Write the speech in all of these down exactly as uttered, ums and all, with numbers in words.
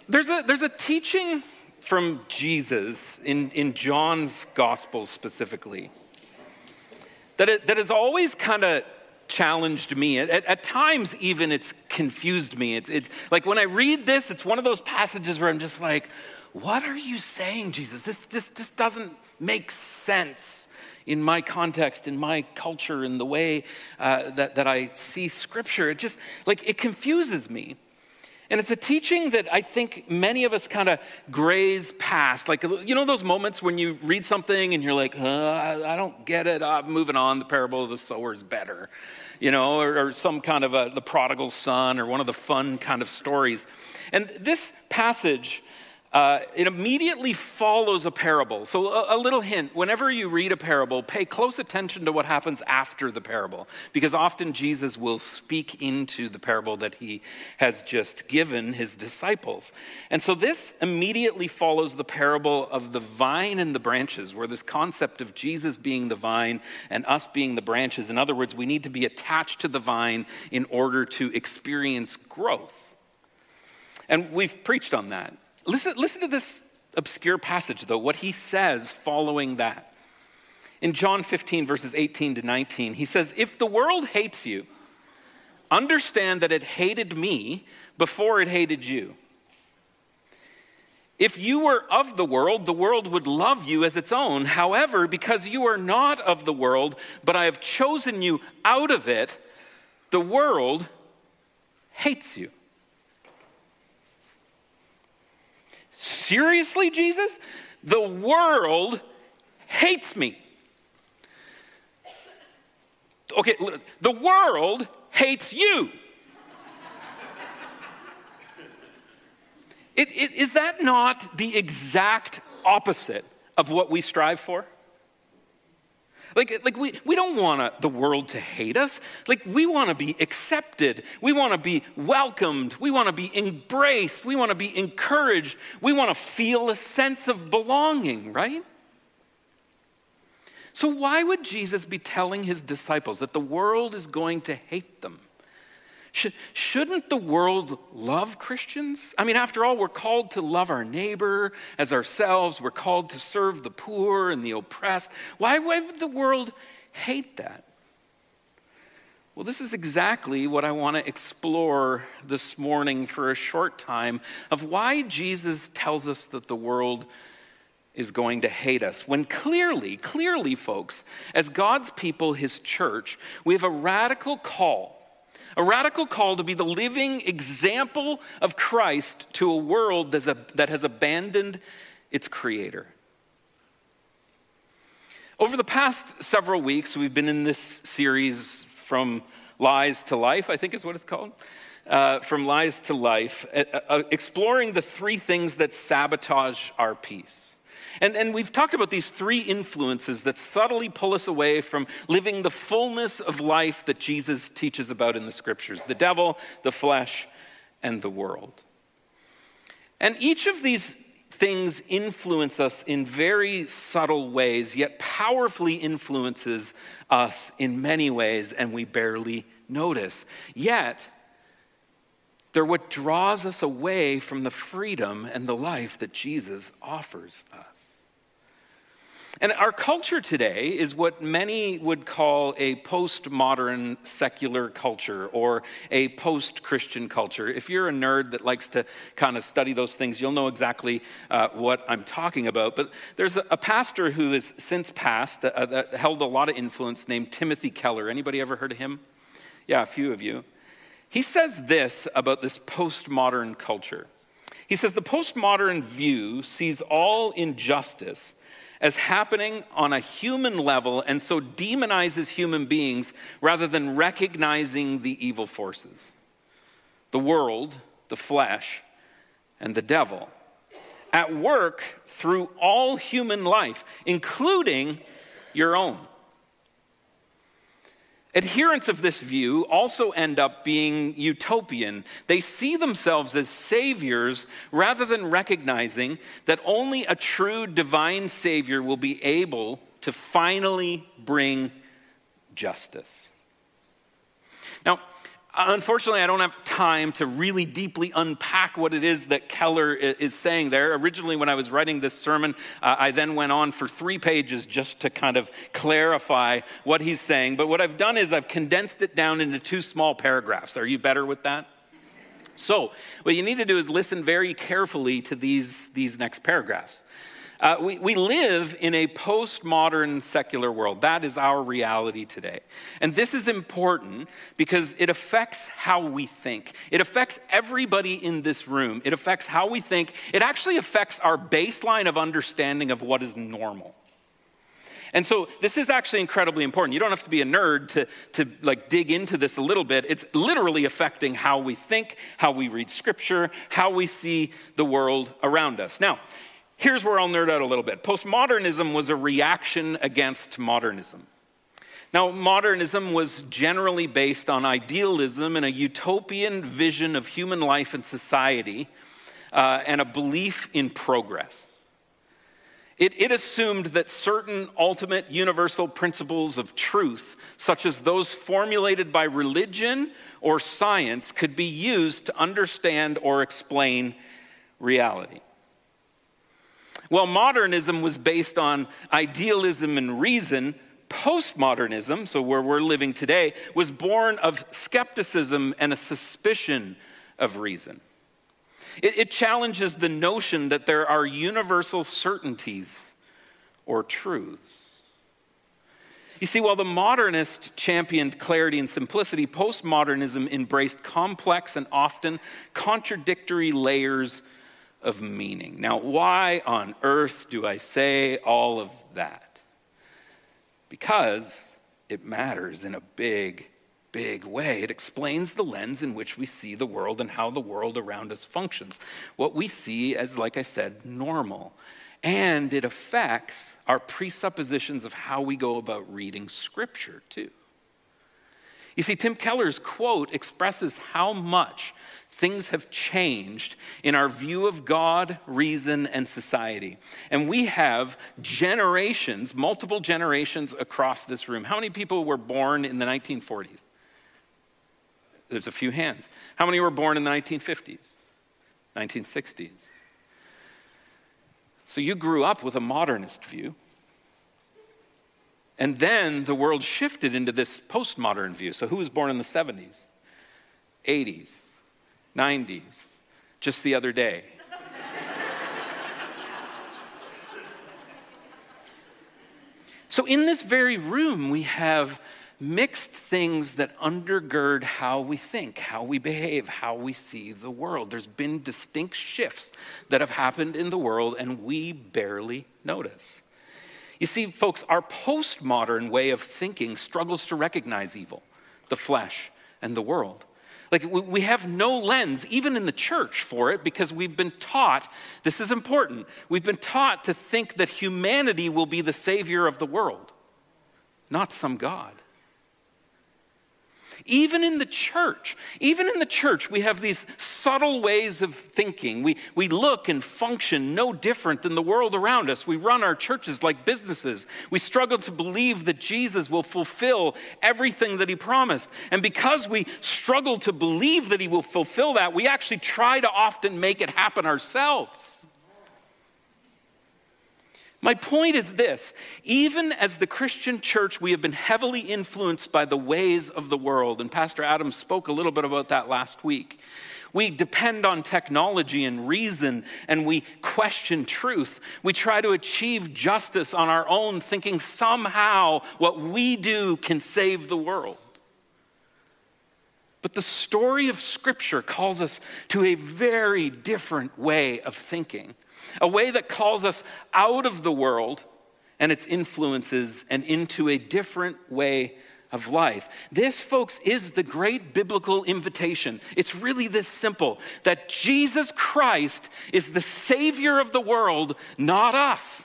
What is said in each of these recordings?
There's a, there's a teaching from Jesus in, in John's Gospel specifically that, it, that has always kind of challenged me. At, at times even it's confused me. It's, it's like when I read this, it's one of those passages where I'm just like, what are you saying, Jesus? This, this, this doesn't make sense in my context, in my culture, in the way uh, that, that I see Scripture. It just, like, it confuses me. And it's a teaching that I think many of us kind of graze past. Like, you know those moments when you read something and you're like, uh, I don't get it, I'm moving on, the parable of the sower is better. You know, or, or some kind of a, the prodigal son, or one of the fun kind of stories. And this passage, Uh, it immediately follows a parable. So a, a little hint, whenever you read a parable, pay close attention to what happens after the parable, because often Jesus will speak into the parable that he has just given his disciples. And so this immediately follows the parable of the vine and the branches, where this concept of Jesus being the vine and us being the branches. In other words, we need to be attached to the vine in order to experience growth. And we've preached on that. Listen, listen to this obscure passage, though, what he says following that. In John fifteen, verses eighteen to nineteen, he says, if the world hates you, understand that it hated me before it hated you. If you were of the world, the world would love you as its own. However, because you are not of the world, but I have chosen you out of it, the world hates you. Seriously, Jesus? The world hates me. Okay, the world hates you. It, it, is that not the exact opposite of what we strive for? Like, like we, we don't want the world to hate us. Like, we want to be accepted. We want to be welcomed. We want to be embraced. We want to be encouraged. We want to feel a sense of belonging, right? So why would Jesus be telling his disciples that the world is going to hate them? Should, shouldn't the world love Christians? I mean, after all, we're called to love our neighbor as ourselves. We're called to serve the poor and the oppressed. Why would the world hate that? Well, this is exactly what I want to explore this morning for a short time, of why Jesus tells us that the world is going to hate us. When clearly, clearly, folks, as God's people, his church, we have a radical call. A radical call to be the living example of Christ to a world that has abandoned its creator. Over the past several weeks, we've been in this series, From Lies to Life, I think is what it's called. Uh, From Lies to Life, uh, uh, exploring the three things that sabotage our peace. And, and we've talked about these three influences that subtly pull us away from living the fullness of life that Jesus teaches about in the scriptures: the devil, the flesh, and the world. And each of these things influence us in very subtle ways, yet powerfully influences us in many ways, and we barely notice. Yet, they're what draws us away from the freedom and the life that Jesus offers us. And our culture today is what many would call a postmodern secular culture, or a post-Christian culture. If you're a nerd that likes to kind of study those things, you'll know exactly uh, what I'm talking about. But there's a, a pastor who has since passed uh, that held a lot of influence, named Timothy Keller. Anybody ever heard of him? Yeah, a few of you. He says this about this postmodern culture. He says, the postmodern view sees all injustice as happening on a human level, and so demonizes human beings rather than recognizing the evil forces: the world, the flesh, and the devil, at work through all human life, including your own. Adherents of this view also end up being utopian. They see themselves as saviors rather than recognizing that only a true divine savior will be able to finally bring justice. Now, Unfortunately, I don't have time to really deeply unpack what it is that Keller is saying there. Originally, when I was writing this sermon, uh, I then went on for three pages just to kind of clarify what he's saying. But what I've done is I've condensed it down into two small paragraphs. Are you better with that? So what you need to do is listen very carefully to these, these next paragraphs. Uh, we, we live in a postmodern secular world. That is our reality today. And this is important because it affects how we think. It affects everybody in this room. It affects how we think. It actually affects our baseline of understanding of what is normal. And so this is actually incredibly important. You don't have to be a nerd to, to like dig into this a little bit. It's literally affecting how we think, how we read scripture, how we see the world around us. Now, here's where I'll nerd out a little bit. Postmodernism was a reaction against modernism. Now, modernism was generally based on idealism and a utopian vision of human life and society, uh, and a belief in progress. It, it assumed that certain ultimate universal principles of truth, such as those formulated by religion or science, could be used to understand or explain reality. While modernism was based on idealism and reason, postmodernism, so where we're living today, was born of skepticism and a suspicion of reason. It, it challenges the notion that there are universal certainties or truths. You see, while the modernist championed clarity and simplicity, postmodernism embraced complex and often contradictory layers of meaning. Now, why on earth do I say all of that? Because it matters in a big, big way. It explains the lens in which we see the world and how the world around us functions. What we see as, like I said, normal. And it affects our presuppositions of how we go about reading scripture, too. You see, Tim Keller's quote expresses how much things have changed in our view of God, reason, and society. And we have generations, multiple generations across this room. How many people were born in the nineteen forties? There's a few hands. How many were born in the nineteen fifties, nineteen sixties? So you grew up with a modernist view. And then the world shifted into this postmodern view. So who was born in the seventies, eighties? nineties, just the other day. So in this very room, we have mixed things that undergird how we think, how we behave, how we see the world. There's been distinct shifts that have happened in the world, and we barely notice. You see, folks, our postmodern way of thinking struggles to recognize evil, the flesh, and the world. Like, we have no lens, even in the church, for it, because we've been taught, this is important, we've been taught to think that humanity will be the savior of the world, not some God. Even in the church, even in the church, we have these subtle ways of thinking. We, we look and function no different than the world around us. We run our churches like businesses. We struggle to believe that Jesus will fulfill everything that he promised. And because we struggle to believe that he will fulfill that, we actually try to often make it happen ourselves. My point is this: even as the Christian church, we have been heavily influenced by the ways of the world, and Pastor Adam spoke a little bit about that last week. We depend on technology and reason, and we question truth. We try to achieve justice on our own, thinking somehow what we do can save the world. But the story of Scripture calls us to a very different way of thinking. A way that calls us out of the world and its influences and into a different way of life. This, folks, is the great biblical invitation. It's really this simple, that Jesus Christ is the Savior of the world, not us.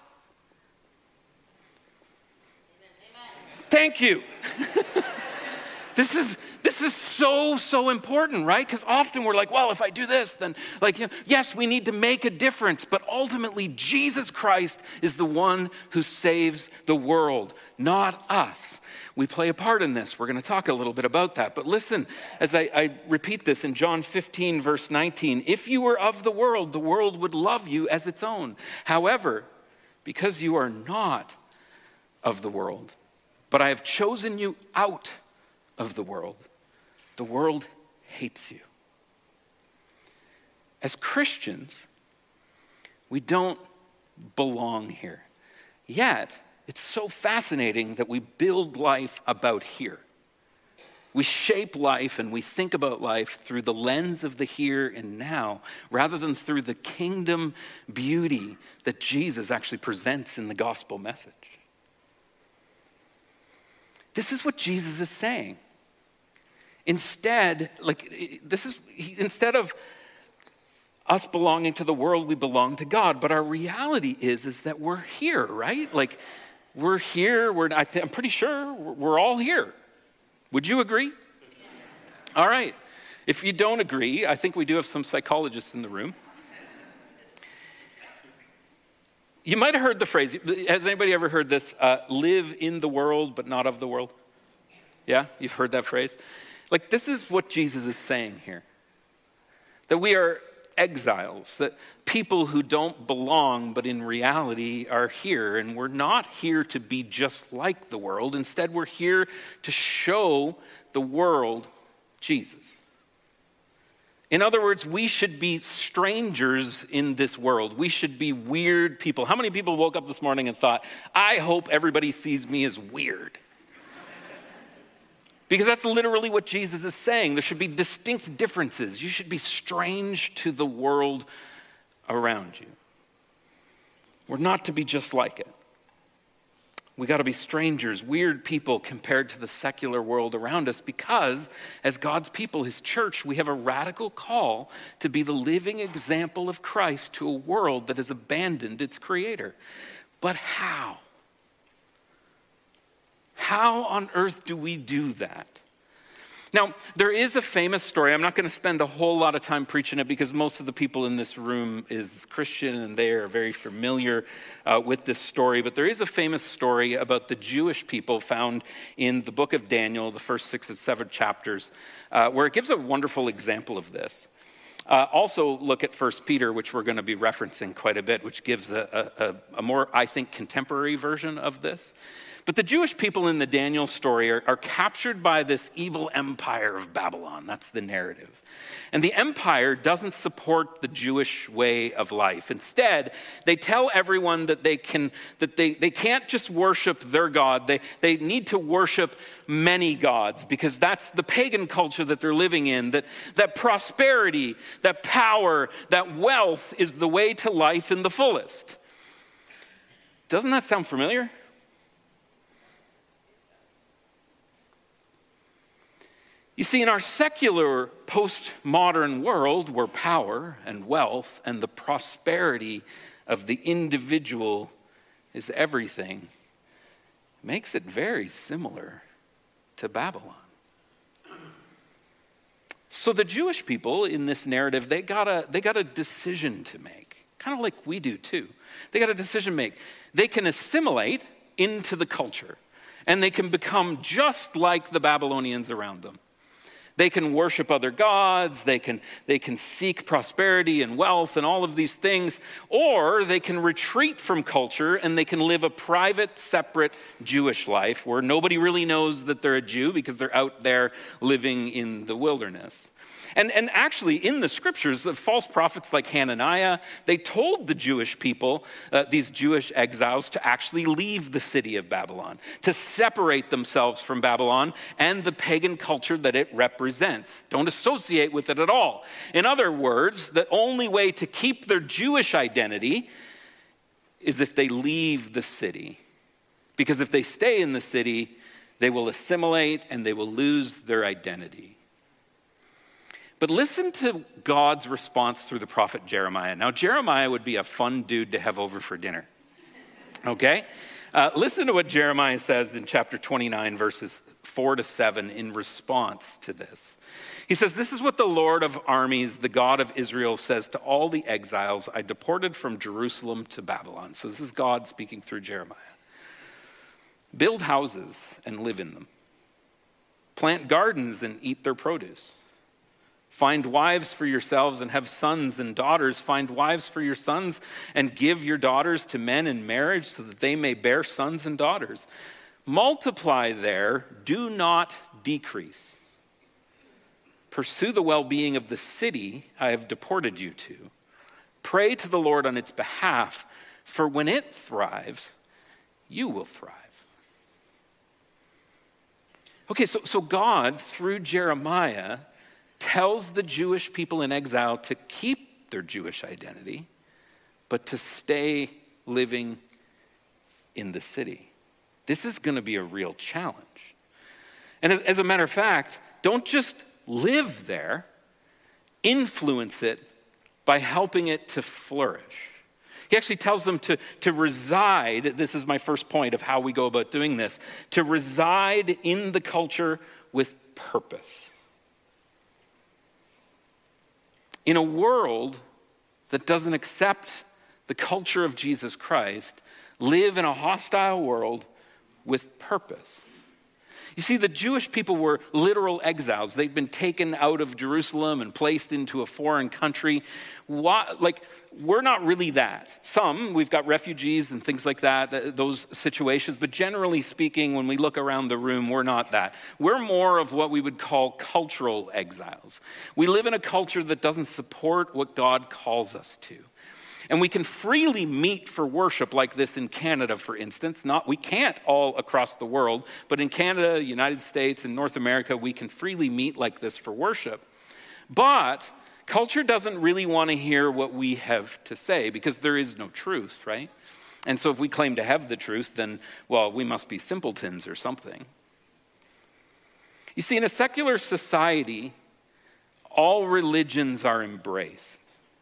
Amen. Thank you. This is This is so, so important, right? Because often we're like, well, if I do this, then like, you know, yes, we need to make a difference. But ultimately, Jesus Christ is the one who saves the world, not us. We play a part in this. We're going to talk a little bit about that. But listen, as I, I repeat this in John fifteen, verse nineteen, if you were of the world, the world would love you as its own. However, because you are not of the world, but I have chosen you out of the world, the world hates you. As Christians, we don't belong here. Yet, it's so fascinating that we build life about here. We shape life and we think about life through the lens of the here and now, rather than through the kingdom beauty that Jesus actually presents in the gospel message. This is what Jesus is saying. Instead, like this is instead of us belonging to the world, we belong to God. But our reality is, is that we're here, right? Like we're here. We're I th- I'm pretty sure we're all here. Would you agree? All right. If you don't agree, I think we do have some psychologists in the room. You might have heard the phrase. Has anybody ever heard this? Uh, live in the world, but not of the world. Yeah, you've heard that phrase. Like, this is what Jesus is saying here. That we are exiles, that people who don't belong, but in reality are here. And we're not here to be just like the world. Instead, we're here to show the world Jesus. In other words, we should be strangers in this world. We should be weird people. How many people woke up this morning and thought, I hope everybody sees me as weird? Because that's literally what Jesus is saying. There should be distinct differences. You should be strange to the world around you. We're not to be just like it. We got to be strangers, weird people compared to the secular world around us, because as God's people, his church, we have a radical call to be the living example of Christ to a world that has abandoned its creator. But how? How on earth do we do that? Now, there is a famous story. I'm not going to spend a whole lot of time preaching it because most of the people in this room is Christian and they are very familiar uh, with this story. But there is a famous story about the Jewish people found in the book of Daniel, the first six and seven chapters, uh, where it gives a wonderful example of this. Uh, also look at First Peter, which we're going to be referencing quite a bit, which gives a, a, a more, I think, contemporary version of this. But the Jewish people in the Daniel story are, are captured by this evil empire of Babylon. That's the narrative. And the empire doesn't support the Jewish way of life. Instead, they tell everyone that they can that they, they can't just worship their God. They, they need to worship many gods, because that's the pagan culture that they're living in, that, that prosperity, that power, that wealth is the way to life in the fullest. Doesn't that sound familiar? You see, in our secular, postmodern world where power and wealth and the prosperity of the individual is everything, makes it very similar to Babylon. So the Jewish people in this narrative, they got a, they got a decision to make, kind of like we do too. They got a decision to make. They can assimilate into the culture, and they can become just like the Babylonians around them. They can worship other gods, they can, they can seek prosperity and wealth and all of these things, or they can retreat from culture and they can live a private, separate Jewish life where nobody really knows that they're a Jew because they're out there living in the wilderness. And, and actually, in the scriptures, the false prophets like Hananiah, they told the Jewish people, uh, these Jewish exiles, to actually leave the city of Babylon, to separate themselves from Babylon and the pagan culture that it represents. Don't associate with it at all. In other words, the only way to keep their Jewish identity is if they leave the city. Because if they stay in the city, they will assimilate and they will lose their identity. But listen to God's response through the prophet Jeremiah. Now, Jeremiah would be a fun dude to have over for dinner, okay? Uh, listen to what Jeremiah says in chapter twenty-nine, verses four to seven in response to this. He says, "This is what the Lord of armies, the God of Israel, says to all the exiles I deported from Jerusalem to Babylon." So this is God speaking through Jeremiah. "Build houses and live in them. Plant gardens and eat their produce. Find wives for yourselves and have sons and daughters. Find wives for your sons and give your daughters to men in marriage so that they may bear sons and daughters. Multiply there, do not decrease. Pursue the well-being of the city I have deported you to. Pray to the Lord on its behalf, for when it thrives, you will thrive." Okay, so, so God, through Jeremiah, tells the Jewish people in exile to keep their Jewish identity, but to stay living in the city. This is going to be a real challenge. And as, as a matter of fact, don't just live there, influence it by helping it to flourish. He actually tells them to, to reside, this is my first point of how we go about doing this, to reside in the culture with purpose. In a world that doesn't accept the culture of Jesus Christ, live in a hostile world with purpose. You see, the Jewish people were literal exiles. They'd been taken out of Jerusalem and placed into a foreign country. Why, like, we're not really that. Some, we've got refugees and things like that, those situations. But generally speaking, when we look around the room, we're not that. We're more of what we would call cultural exiles. We live in a culture that doesn't support what God calls us to. And we can freely meet for worship like this in Canada, for instance. Not, we can't all across the world, but in Canada, United States, and North America, we can freely meet like this for worship. But culture doesn't really want to hear what we have to say because there is no truth, right? And so if we claim to have the truth, then, well, we must be simpletons or something. You see, in a secular society, all religions are embraced.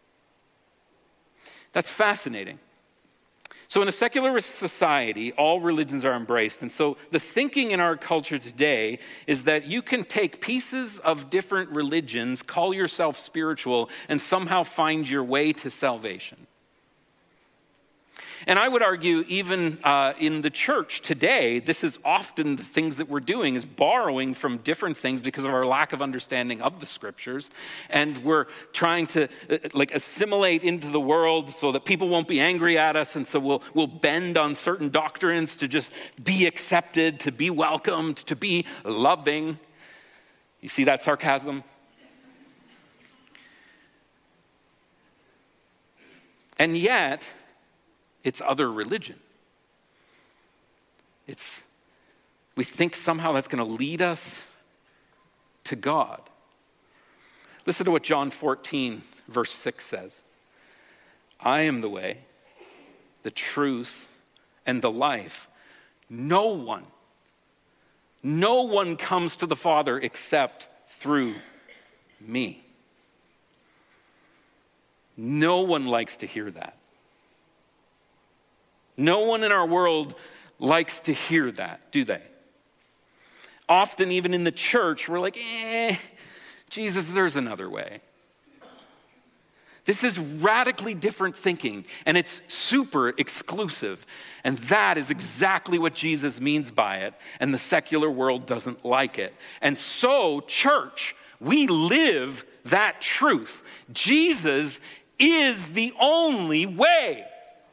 That's fascinating. So in a secular society, all religions are embraced. And so the thinking in our culture today is that you can take pieces of different religions, call yourself spiritual, and somehow find your way to salvation. And I would argue even uh, in the church today, this is often the things that we're doing is borrowing from different things because of our lack of understanding of the scriptures. And we're trying to uh, like assimilate into the world so that people won't be angry at us. And so we'll, we'll bend on certain doctrines to just be accepted, to be welcomed, to be loving. You see that sarcasm? And yet, it's other religion. It's, we think somehow that's going to lead us to God. Listen to what John fourteen, verse six says. "I am the way, the truth, and the life. No one, no one comes to the Father except through me." No one likes to hear that. No one in our world likes to hear that, do they? Often, even in the church, we're like, eh, Jesus, there's another way. This is radically different thinking, and it's super exclusive. And that is exactly what Jesus means by it, and the secular world doesn't like it. And so, church, we live that truth. Jesus is the only way.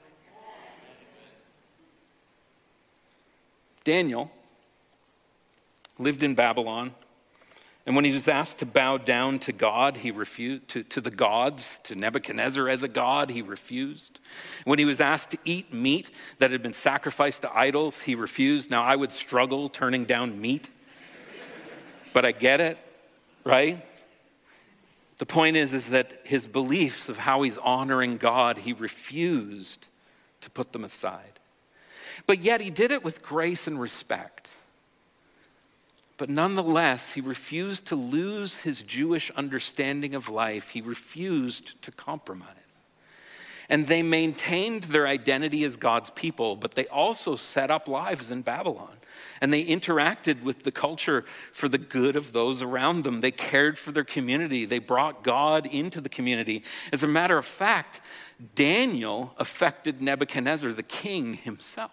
Daniel lived in Babylon, and when he was asked to bow down to God, he refused, to, to the gods, to Nebuchadnezzar as a god, he refused. When he was asked to eat meat that had been sacrificed to idols, he refused. Now, I would struggle turning down meat, but I get it, right? The point is, is that his beliefs of how he's honoring God, he refused to put them aside. But yet he did it with grace and respect. But nonetheless, he refused to lose his Jewish understanding of life. He refused to compromise. And they maintained their identity as God's people, but they also set up lives in Babylon. And they interacted with the culture for the good of those around them. They cared for their community. They brought God into the community. As a matter of fact, Daniel affected Nebuchadnezzar, the king himself.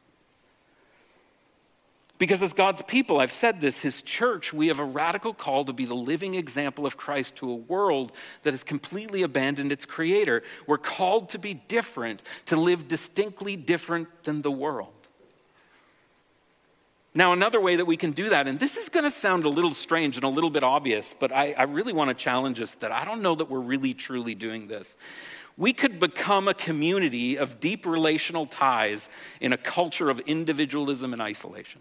Because as God's people, I've said this, his church, we have a radical call to be the living example of Christ to a world that has completely abandoned its creator. We're called to be different, to live distinctly different than the world. Now, another way that we can do that, and this is going to sound a little strange and a little bit obvious, but I, I really want to challenge us that I don't know that we're really truly doing this. We could become a community of deep relational ties in a culture of individualism and isolation.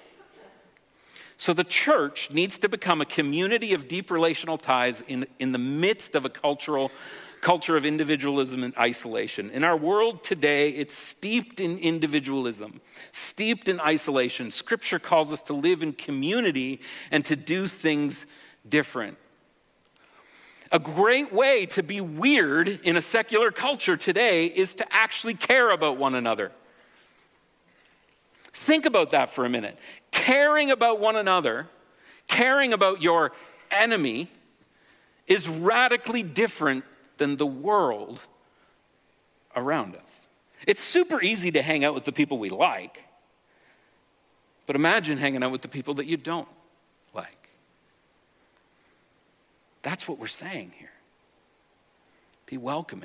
So the church needs to become a community of deep relational ties in, in the midst of a cultural culture of individualism and isolation. In our world today, it's steeped in individualism, steeped in isolation. Scripture calls us to live in community and to do things different. A great way to be weird in a secular culture today is to actually care about one another. Think about that for a minute. Caring about one another, caring about your enemy, is radically different than the world around us. It's super easy to hang out with the people we like, but imagine hanging out with the people that you don't like. That's what we're saying here. Be welcoming.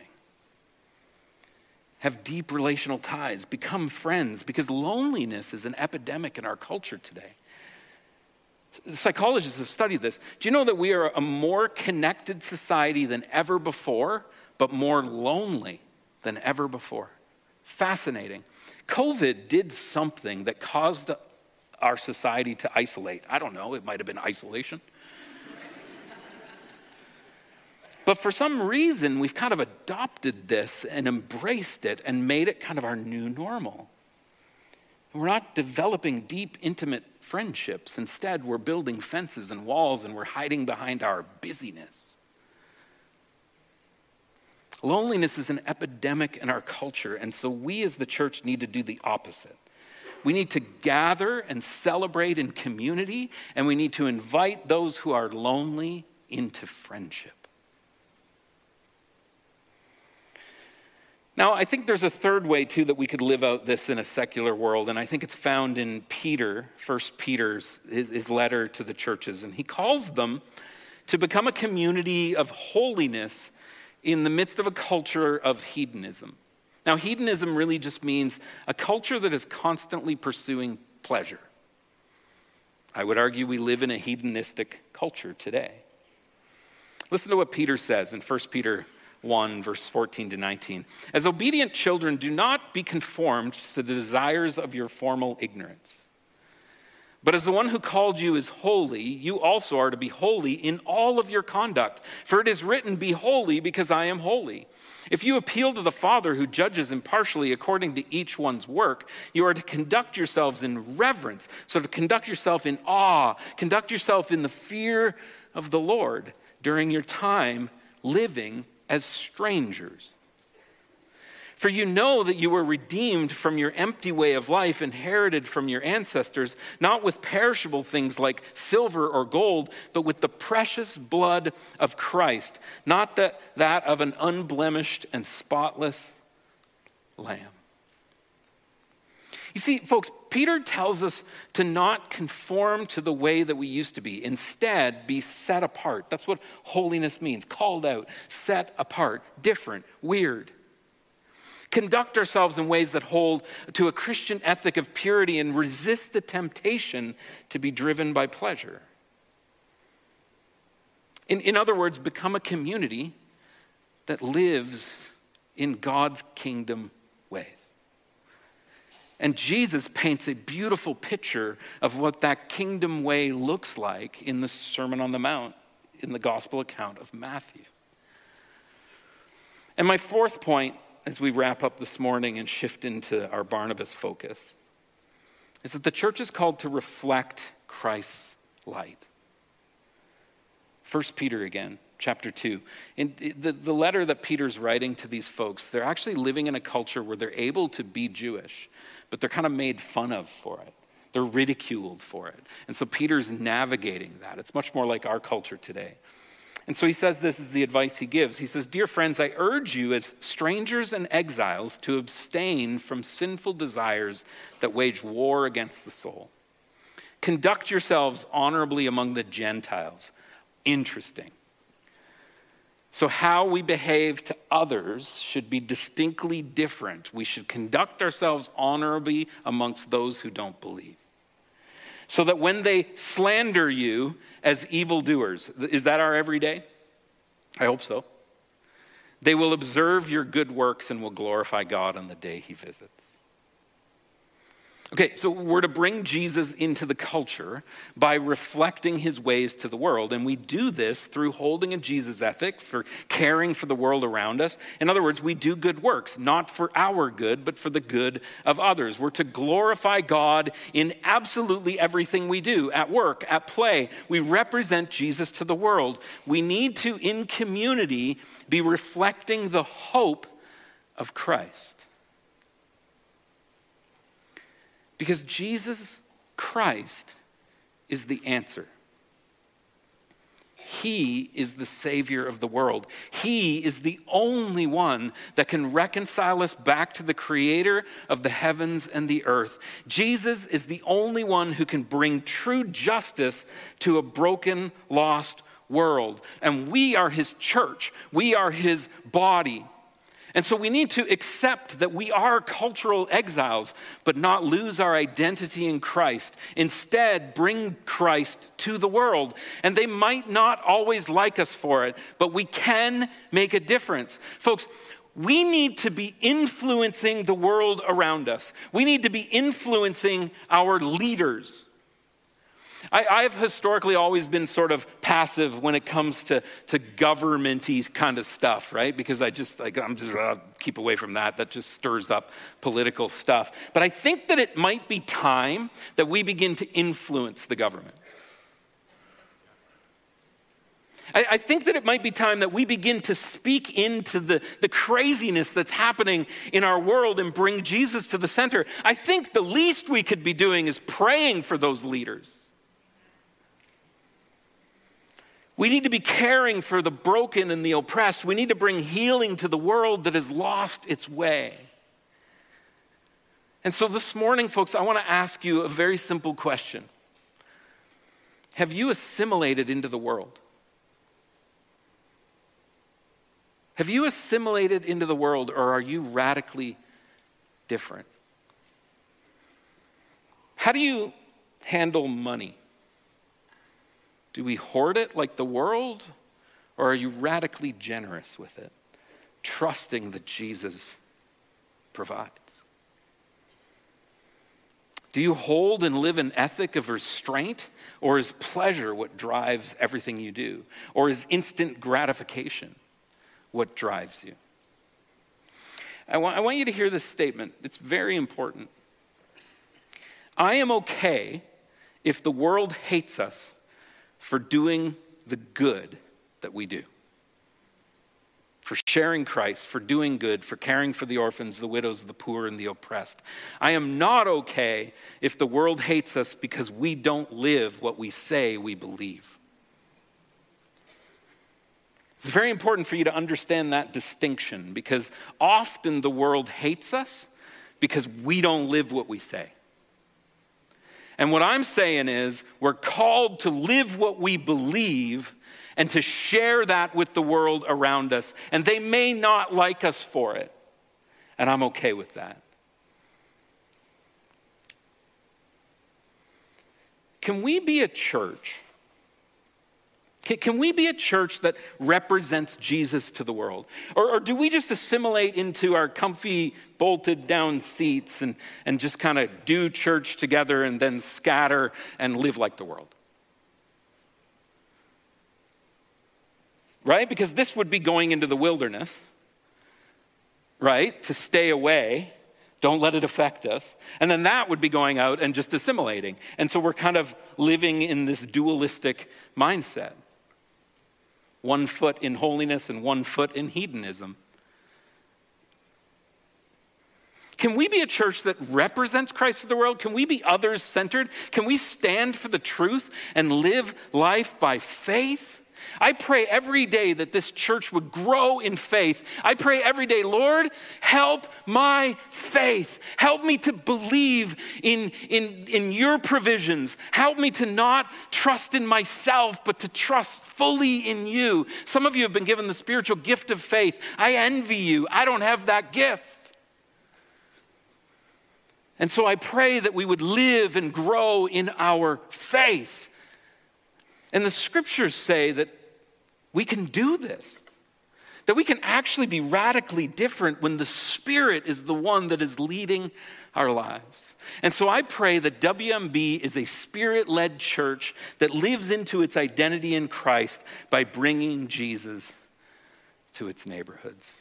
Have deep relational ties, become friends, because loneliness is an epidemic in our culture today. Psychologists have studied this. Do you know that we are a more connected society than ever before, but more lonely than ever before? Fascinating. COVID did something that caused our society to isolate. I don't know, it might have been isolation. But for some reason, we've kind of adopted this and embraced it and made it kind of our new normal. And we're not developing deep, intimate friendships. Instead, we're building fences and walls and we're hiding behind our busyness. Loneliness is an epidemic in our culture, and so we as the church need to do the opposite. We need to gather and celebrate in community, and we need to invite those who are lonely into friendship. Now, I think there's a third way, too, that we could live out this in a secular world, and I think it's found in Peter, First Peter's, his, his letter to the churches, and he calls them to become a community of holiness in the midst of a culture of hedonism. Now, hedonism really just means a culture that is constantly pursuing pleasure. I would argue we live in a hedonistic culture today. Listen to what Peter says in First Peter one, verse fourteen to nineteen. As obedient children, do not be conformed to the desires of your former ignorance. But as the one who called you is holy, you also are to be holy in all of your conduct. For it is written, be holy because I am holy. If you appeal to the Father who judges impartially according to each one's work, you are to conduct yourselves in reverence. So to conduct yourself in awe, conduct yourself in the fear of the Lord during your time living as strangers. For you know that you were redeemed from your empty way of life inherited from your ancestors, not with perishable things like silver or gold, but with the precious blood of Christ, not that, that of an unblemished and spotless lamb. You see, folks, Peter tells us to not conform to the way that we used to be. Instead, be set apart. That's what holiness means. Called out, set apart, different, weird. Conduct ourselves in ways that hold to a Christian ethic of purity and resist the temptation to be driven by pleasure. In, in other words, become a community that lives in God's kingdom ways. And Jesus paints a beautiful picture of what that kingdom way looks like in the Sermon on the Mount, in the gospel account of Matthew. And my fourth point, as we wrap up this morning and shift into our Barnabas focus, is that the church is called to reflect Christ's light. First Peter again, chapter two. In the, the letter that Peter's writing to these folks, they're actually living in a culture where they're able to be Jewish, but they're kind of made fun of for it. They're ridiculed for it. And so Peter's navigating that. It's much more like our culture today. And so he says this is the advice he gives. He says, "Dear friends, I urge you as strangers and exiles to abstain from sinful desires that wage war against the soul. Conduct yourselves honorably among the Gentiles." Interesting. So how we behave to others should be distinctly different. We should conduct ourselves honorably amongst those who don't believe. So that when they slander you as evildoers, is that our everyday? I hope so. They will observe your good works and will glorify God on the day he visits. Okay, so we're to bring Jesus into the culture by reflecting his ways to the world. And we do this through holding a Jesus ethic, for caring for the world around us. In other words, we do good works, not for our good, but for the good of others. We're to glorify God in absolutely everything we do, at work, at play. We represent Jesus to the world. We need to, in community, be reflecting the hope of Christ. Because Jesus Christ is the answer. He is the Savior of the world. He is the only one that can reconcile us back to the Creator of the heavens and the earth. Jesus is the only one who can bring true justice to a broken, lost world. And we are his church. We are his body. And so we need to accept that we are cultural exiles, but not lose our identity in Christ. Instead, bring Christ to the world. And they might not always like us for it, but we can make a difference. Folks, we need to be influencing the world around us. We need to be influencing our leaders. I, I've historically always been sort of passive when it comes to, to government-y kind of stuff, right? Because I just, like, I'm just, uh, keep away from that. That just stirs up political stuff. But I think that it might be time that we begin to influence the government. I, I think that it might be time that we begin to speak into the, the craziness that's happening in our world and bring Jesus to the center. I think the least we could be doing is praying for those leaders. We need to be caring for the broken and the oppressed. We need to bring healing to the world that has lost its way. And so this morning, folks, I want to ask you a very simple question. Have you assimilated into the world? Have you assimilated into the world, or are you radically different? How do you handle money? Do we hoard it like the world, or are you radically generous with it, trusting that Jesus provides? Do you hold and live an ethic of restraint, or is pleasure what drives everything you do? Or is instant gratification what drives you? I want, I want you to hear this statement. It's very important. I am okay if the world hates us for doing the good that we do, for sharing Christ, for doing good, for caring for the orphans, the widows, the poor, and the oppressed. I am not okay if the world hates us because we don't live what we say we believe. It's very important for you to understand that distinction, because often the world hates us because we don't live what we say. And what I'm saying is, we're called to live what we believe and to share that with the world around us. And they may not like us for it. And I'm okay with that. Can we be a church? Can, can we be a church that represents Jesus to the world? Or, or do we just assimilate into our comfy, bolted down seats and, and just kind of do church together and then scatter and live like the world? Right? Because this would be going into the wilderness, right? To stay away. Don't let it affect us. And then that would be going out and just assimilating. And so we're kind of living in this dualistic mindset. one foot in holiness and one foot in hedonism. Can we be a church that represents Christ to the world? Can we be others-centered? Can we stand for the truth and live life by faith? I pray every day that this church would grow in faith. I pray every day, Lord, help my faith. Help me to believe in, in, in your provisions. Help me to not trust in myself, but to trust fully in you. Some of you have been given the spiritual gift of faith. I envy you. I don't have that gift. And so I pray that we would live and grow in our faith. And the scriptures say that we can do this, that we can actually be radically different when the Spirit is the one that is leading our lives. And so I pray that W M B is a Spirit-led church that lives into its identity in Christ by bringing Jesus to its neighborhoods.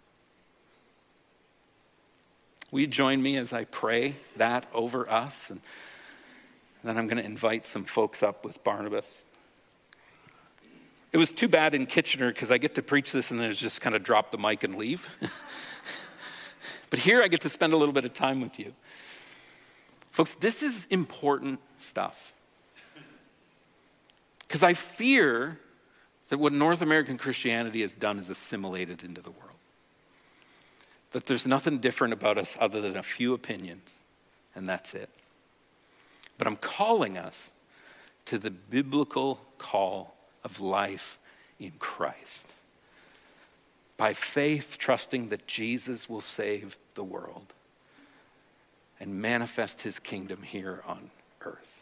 Will you join me as I pray that over us? And then I'm going to invite some folks up with Barnabas. It was too bad in Kitchener because I get to preach this and then just kind of drop the mic and leave. But here I get to spend a little bit of time with you. Folks, this is important stuff. Because I fear that what North American Christianity has done is assimilated into the world. That there's nothing different about us other than a few opinions, and that's it. But I'm calling us to the biblical call of life in Christ. By faith, trusting that Jesus will save the world and manifest his kingdom here on earth.